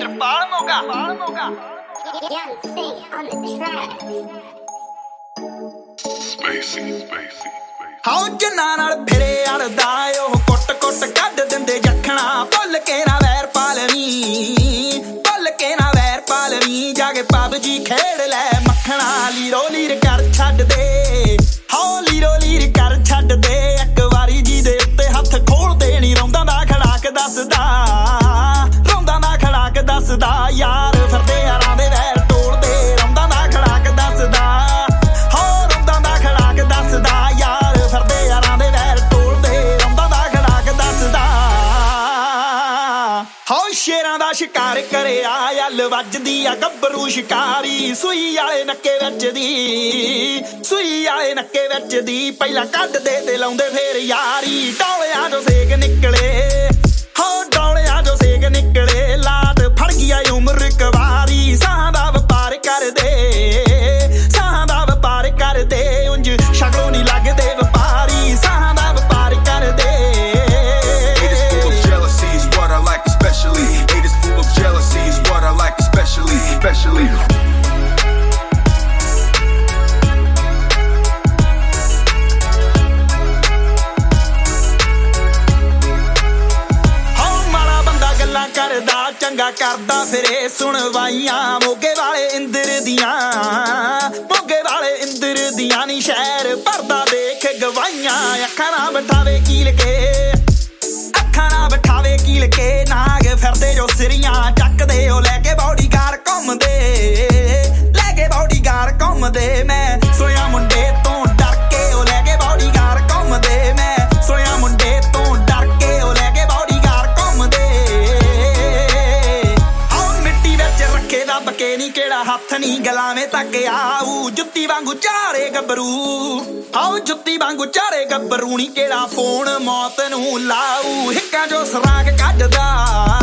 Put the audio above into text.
Trapal Moga. Young Sing on the track. Spacey. ਹਾਉ ਜਨਾ ਨਾਲ ਫਿਰੇ ਅੜਦਾ ਉਹ ਕੁੱਟ ਕੱਢ ਦਿੰਦੇ ਜਖਣਾ ਭੁੱਲ ਕੇ ਨਾ ਵੈਰ ਪਾਲਵੀਂ ਜਾ ਕੇ ਪਬਜੀ ਖੇਡ ਲੈ ਮੱਖਣਾ ਲੀਰੋ ਲੀਰ ਕਰ ਛੱਡ ਦੇ ਹਾਉ ਲੀਰੋ ਲੀਰ ਕਰ ਛੱਡ ਦੇ ਇੱਕ ਵਾਰੀ ਜੀ ਦੇ ਉੱਤੇ ਹੱਥ ਖੋਲਦੇ ਨੀ ਰੌਂਦਾ ਦਾ ਖੜਾਕ ਦੱਸਦਾ ਯਾਰ ਫਿਰਦੇ ਯਾਰਾਂ ਦੇ ਵੈਰ ਤੋੜਦੇ ਰੌਂਦਾ ਦਾ ਖੜਾਕ ਦੱਸਦਾ ਯਾਰ ਫਿਰਦੇ ਯਾਰਾਂ ਦੇ ਵੈਰ ਤੋੜਦੇ ਰੌਂਦਾ ਦਾ ਖੜਾਕ ਦੱਸਦਾ ਹਾਉ ਸ਼ੇਰਾਂ ਦਾ ਸ਼ਿਕਾਰ ਕਰਿਆ ਯੱਲ ਵੱਜਦੀ ਆ ਗੱਭਰੂ ਸ਼ਿਕਾਰੀ ਸੂਈ ਵਾਲੇ ਨੱਕੇ ਵਿੱਚ ਦੀ ਪਹਿਲਾਂ ਕੱਢਦੇ ਤੇ ਲਾਉਂਦੇ ਫੇਰ ਯਾਰੀ ਡੌਲਿਆਂ ਚੋਂ ਸੇਕ ਨਿਕਲੇ ਲਾਤ ਫੜ ਗਿਆ ਉਮਰ ਕਵਾਰੀ ਸਾਹਾਂ ਦਾ ਵਪਾਰ ਕਰਦੇ ਉਂਝ ਸ਼ਕਲੋਂ ਨਹੀਂ ਲੱਗਦੇ ਵਪਾਰੀ ਸਾਹਾਂ ਦਾ ਵਪਾਰ ਕਰਦੇ Haters full of jealousy is what I like especially. Haters full of jealousy is what I like especially. ਕਰਦਾ ਚੰਗਾ ਕਰਦਾ ਫਿਰੇ ਸੁਣਵਾਈਆਂ ਮੋਗੇ ਵਾਲੇ ਇੰਦਰ ਦੀਆਂ ਨੀ ਸ਼ਹਿਰ ਭਰਦਾ ਦੇਖ ਗਵਾਈਆਂ ਅੱਖਾਂ ਨਾ ਬਿਠਾਵੇ ਕੀਲ ਕੇ ਨਾਗ ਫਿਰਦੇ ਜੋ ਸਿਰੀਆਂ ਚੱਕਦੇ ਉਹ ਲੈ ਕੇ ਬੌਡੀਗਾਰਡ ਘੁੰਮਦੇ ਮੈਂ ਸੁਣਿਆ ਮੁੰਡੇ ਤੋਂ ਡਰ ਕੇ ਉਹ ਲੈ ਕੇ ਬੌਡੀਗਾਰਡ ਘੁੰਮਦੇ ਮੈਂ ਸੁਣਿਆ ਮੁੰਡੇ ਤੋਂ ਡਰ ਕੇ ਉਹ ਲੈ ਕੇ ਬੌਡੀਗਾਰਡ ਘੁੰਮਦੇ ਰੱਖੇ ਦੱਬ ਕੇ ਨੀ ਕਿਹੜਾ ਹੱਥ ਨੀ ਗਲਾਵੇਂ ਤੱਕ ਆਊ ਜੁੱਤੀ ਵਾਂਗੂ ਚਾਰੇ ਗੱਭਰੂ ਨੀ ਕਿਹੜਾ ਫੋਨ ਮੌਤ ਨੂੰ ਲਾਊ ਹਿੱਕਾਂ ਚੋਂ ਸਰਾਗ ਕੱਢਦਾ